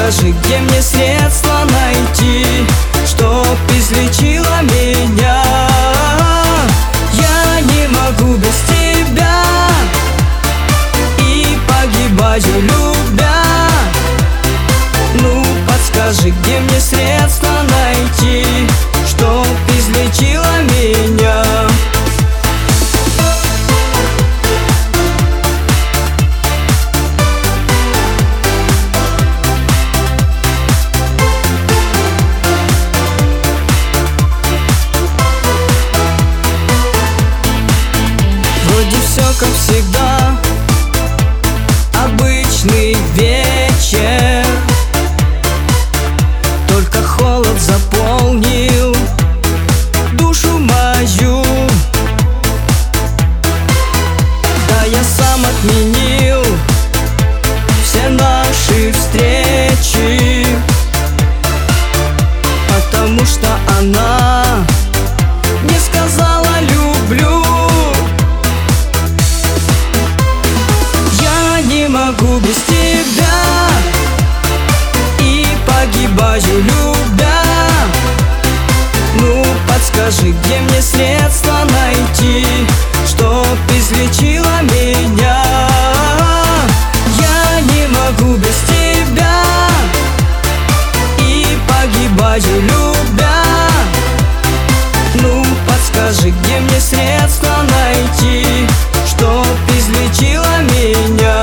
подскажи, где мне средства найти, чтоб излечила меня. Я не могу без тебя и погибаю, любя. Ну, подскажи, где мне средства найти, чтоб излечила меня. Вроде все как всегда, обычный вечер, только холод заполнил душу мою. Да, я сам отменил все наши встречи, потому что она не сказала люблю. Я не могу без тебя и погибаю, любя. Ну, подскажи, где мне средства найти, чтоб излечила меня. Я не могу без тебя и погибаю, любя. Ну, подскажи, где мне средства найти, чтоб излечила меня.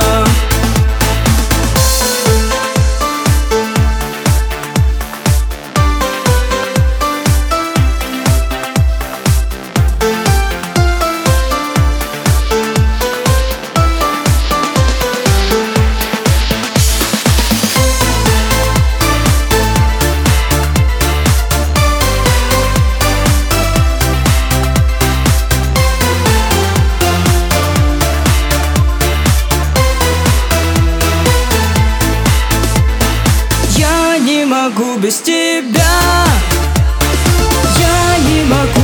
Я не могу без тебя, я не могу.